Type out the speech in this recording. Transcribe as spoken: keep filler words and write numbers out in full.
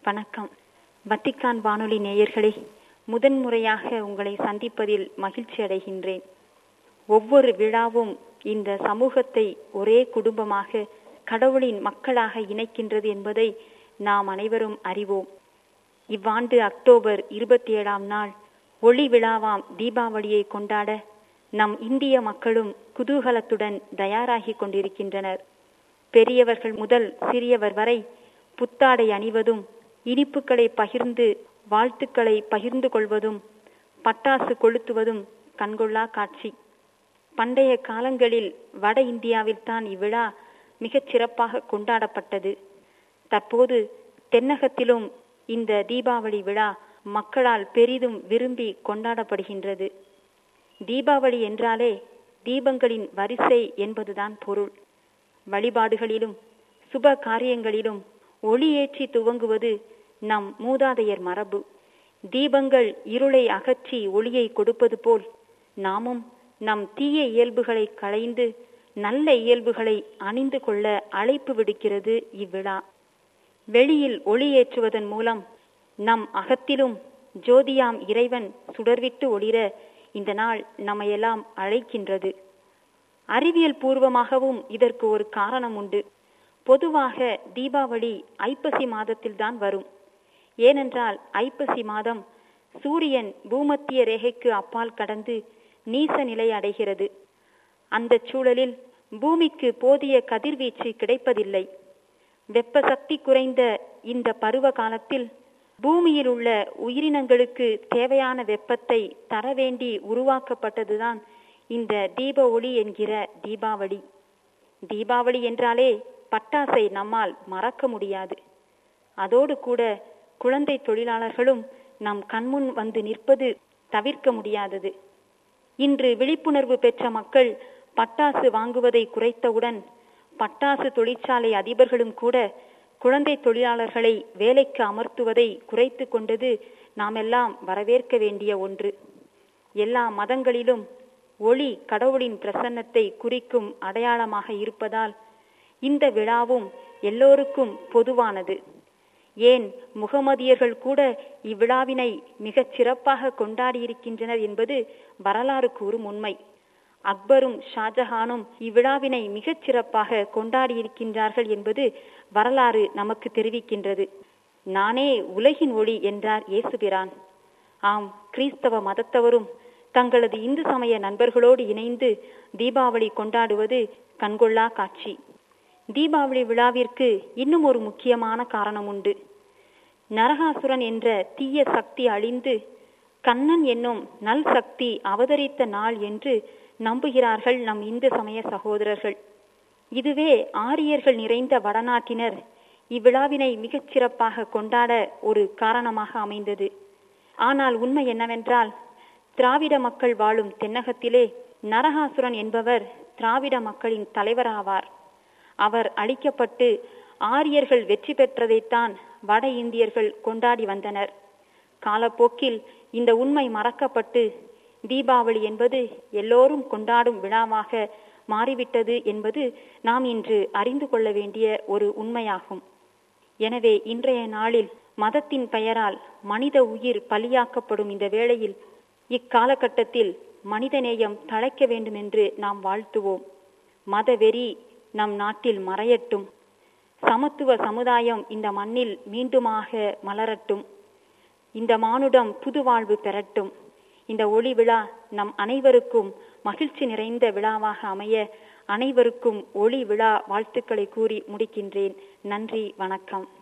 வணக்கம். வத்திக்கான் வானொலி நேயர்களே, முதன்முறையாக உங்களை சந்திப்பதில் மகிழ்ச்சி அடைகின்றேன். ஒவ்வொரு விழாவும் இந்த சமூகத்தை ஒரே குடும்பமாக, கடவுளின் மக்களாக இணைக்கின்றது என்பதை நாம் அனைவரும் அறிவோம். இவ்வாண்டு அக்டோபர் இருபத்தி ஏழாம் நாள் ஒளி விழாவாம் தீபாவளியை கொண்டாட நம் இந்திய மக்களும் குதூகலத்துடன் தயாராகி கொண்டிருக்கின்றனர். பெரியவர்கள் முதல் சிறியவர் வரை புத்தாடை அணிவதும், இனிப்புகளை பகிர்ந்து வாழ்த்துக்களை பகிர்ந்து கொள்வதும், பட்டாசு கொளுத்துவதும் கண்கொள்ளா காட்சி. பண்டைய காலங்களில் வட இந்தியாவில் தான் இவ்விழா மிகச் சிறப்பாக கொண்டாடப்பட்டது. தற்போது தென்னகத்திலும் இந்த தீபாவளி விழா மக்களால் பெரிதும் விரும்பி கொண்டாடப்படுகின்றது. தீபாவளி என்றாலே தீபங்களின் வரிசை என்பதுதான் பொருள். வழிபாடுகளிலும் சுப காரியங்களிலும் ஒளியேற்றி துவங்குவது நம் மூதாதையர் மரபு. தீபங்கள் இருளை அகற்றி ஒளியை கொடுப்பது போல் நாமும் நம் தீய இயல்புகளை களைந்து நல்ல இயல்புகளை அணிந்து கொள்ள அழைப்பு விடுக்கிறது இவ்விழா. வெளியில் ஒளியேற்றுவதன் மூலம் நம் அகத்திலும் ஜோதியாம் இறைவன் சுடர்விட்டு ஒளிர இந்த நாள் நம்மையெல்லாம் அழைக்கின்றது. அறிவியல் பூர்வமாகவும் இதற்கு ஒரு காரணம் உண்டு. பொதுவாக தீபாவளி ஐப்பசி மாதத்தில்தான் வரும். ஏனென்றால் ஐப்பசி மாதம் சூரியன் பூமத்திய ரேகைக்கு அப்பால் கடந்து நீச நிலை அடைகிறது. அந்த சூழலில் பூமிக்கு போதிய கதிர்வீச்சு கிடைப்பதில்லை. வெப்ப சக்தி குறைந்த இந்த பருவ காலத்தில் பூமியில் உள்ள உயிரினங்களுக்கு தேவையான வெப்பத்தை தர வேண்டி உருவாக்கப்பட்டதுதான் இந்த தீப ஒளி என்கிற தீபாவளி. தீபாவளி என்றாலே பட்டாசை நம்மால் மறக்க முடியாது. அதோடு கூட குழந்தை தொழிலாளர்களும் நம் கண்முன் வந்து நிற்பது தவிர்க்க முடியாதது. இன்று விழிப்புணர்வு பெற்ற மக்கள் பட்டாசு வாங்குவதை குறைத்தவுடன் பட்டாசு தொழிற்சாலை அதிபர்களும் கூட குழந்தை தொழிலாளர்களை வேலைக்கு அமர்த்துவதை குறைத்து கொண்டது நாமெல்லாம் வரவேற்க வேண்டிய ஒன்று. எல்லா மதங்களிலும் ஒளி கடவுளின் பிரசன்னத்தை குறிக்கும் அடையாளமாக இருப்பதால் இந்த விழாவும் எல்லோருக்கும் பொதுவானது. ஏன் முகமதியர்கள் கூட இவ்விழாவினை மிகச் சிறப்பாக கொண்டாடியிருக்கின்றனர் என்பது வரலாறு கூறும் உண்மை. அக்பரும் ஷாஜஹானும் இவ்விழாவினை மிகச் சிறப்பாக கொண்டாடியிருக்கின்றார்கள் என்பது வரலாறு நமக்கு தெரிவிக்கின்றது. நானே உலகின் ஒளி என்றார் இயேசுபிரான். ஆம், கிறிஸ்தவ மதத்தவரும் தங்களது இந்து சமய நண்பர்களோடு இணைந்து தீபாவளி கொண்டாடுவது கண்கொள்ளா காட்சி. தீபாவளி விழாவிற்கு இன்னும் ஒரு முக்கியமான காரணம் உண்டு. நரகாசுரன் என்ற தீய சக்தி அழிந்து கண்ணன் என்னும் நல் சக்தி அவதரித்த நாள் என்று நம்புகிறார்கள் நம் இந்து சமய சகோதரர்கள். இதுவே ஆரியர்கள் நிறைந்த வடநாட்டினர் இவ்விழாவினை மிகச் சிறப்பாக கொண்டாட ஒரு காரணமாக அமைந்தது. ஆனால் உண்மை என்னவென்றால், திராவிட மக்கள் வாழும் தென்னகத்திலே நரகாசுரன் என்பவர் திராவிட மக்களின் தலைவராவார். அவர் அழிக்கப்பட்டு ஆரியர்கள் வெற்றி பெற்றதைத்தான் வட இந்தியர்கள் கொண்டாடி வந்தனர். காலப்போக்கில் இந்த உண்மை மறக்கப்பட்டு தீபாவளி என்பது எல்லோரும் கொண்டாடும் விழாவாக மாறிவிட்டது என்பது நாம் இன்று அறிந்து கொள்ள வேண்டிய ஒரு உண்மையாகும். எனவே இன்றைய நாளில் மதத்தின் பெயரால் மனித உயிர் பலியாக்கப்படும் இந்த வேளையில் இக்காலகட்டத்தில் மனிதநேயம் தழைக்க வேண்டும் என்று நாம் வாழ்த்துவோம். மதவெறி நம் நாட்டில் மறையட்டும். சமத்துவ சமுதாயம் இந்த மண்ணில் மீண்டுமாக மலரட்டும். இந்த மானுடம் புது வாழ்வு பெறட்டும். இந்த ஒளி விழா நம் அனைவருக்கும் மகிழ்ச்சி நிறைந்த விழாவாக அமைய அனைவருக்கும் ஒளி விழா வாழ்த்துக்களை கூறி முடிக்கின்றேன். நன்றி, வணக்கம்.